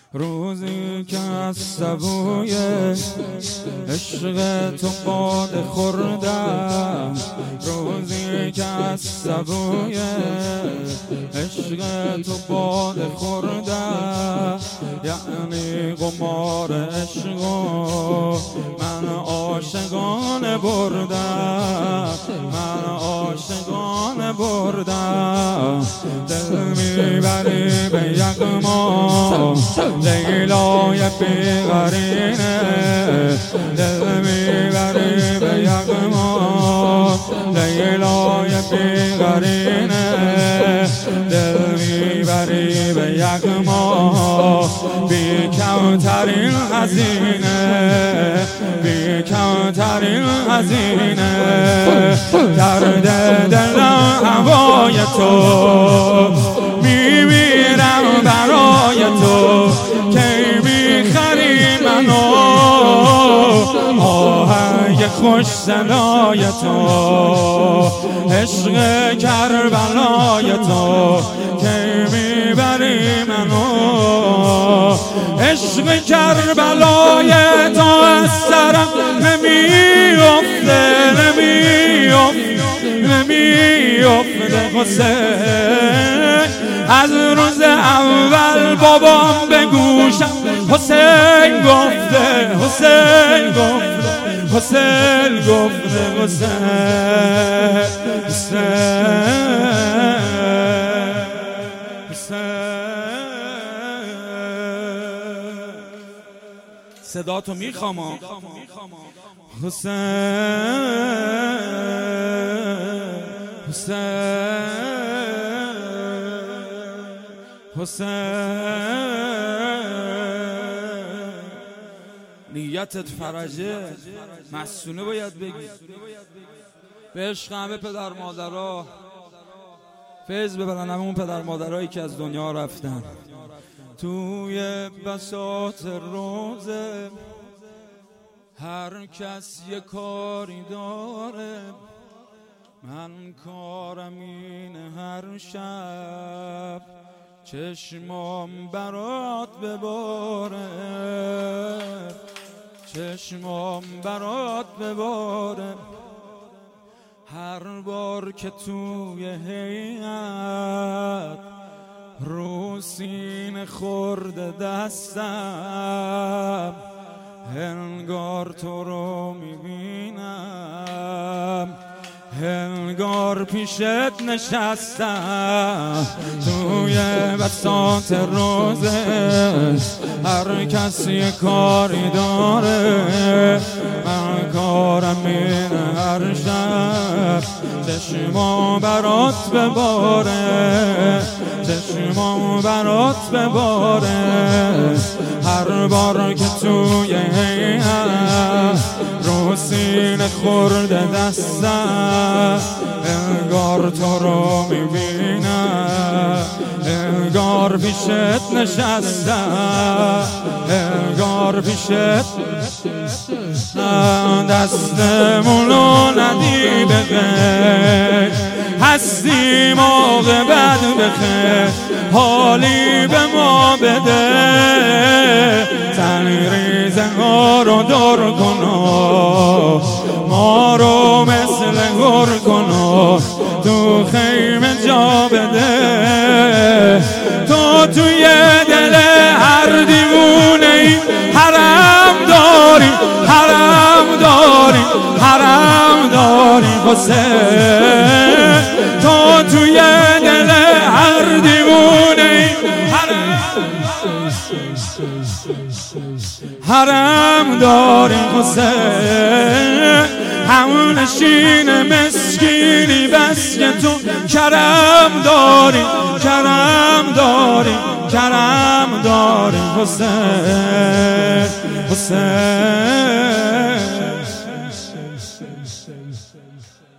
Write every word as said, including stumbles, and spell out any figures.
روزی که از سبوی عشق تو باده خوردم، روزی که از سبوی عشق تو باده خوردم، یعنی قمار عشق من عاشقانه بردم، من عاشقانه بردم. دل میبری به یغما لیلای بیقرینه، دل میبری به یغما لیلای بیقرینه، دل میبری به یغما بی کمترین هزینه، بی کمترین هزینه. درد دلم هوای تو، میمیرم برای تو، کی میخری منو آهنگ خوش صدای تو، عشق کربلای تو، کی میبری منو عشق کربلای تو. از سرم نمیافته نمیافته نمیافته حسین، از روز اول بابام به گوشم حسین گفته، حسین گفته، حسین گفته، حسین حسین. صدا تو میخوام حسین حسین حسین. نیتت فرجه مسونه باید بگی. به عشق همه پدر مادرها فیض ببرن، همه اون پدر مادرهایی که از دنیا رفتن. توی بساط روزه هر کس یه کاری داره، من کارم اینه هر شب چشمام برات بباره، چشمام برات بباره. هر بار که توی هیئت رو سینه خورده دستم، انگار تو رو میبینم، انگار پیشت نشستم. توی بساط روزه هر کسی یه کاری داره، من کارم اینه هر شب چشمام برات بباره، چشمام برات بباره. هر بار که توی هیئت رو سینه خورده دستم، انگار تو رو میبینم، انگار پیشت نشستم، انگار پیشت. دستمونو ندی به غیر، هستیم عاقبت بخیر، حالی به ما بده. تنریزه ها رو دور کنو، ما رو مثل گر کنو، تو خیمه جا بده. تو توی دل هر دیوونه ای حرم داری، حرم داری، حرم داری حسین. تو توی دل هر دیوونه ای حرم داری حسین. همون نشین مسکینی بس که تو کرم داری، کرم داری، کرم داری حسین حسین.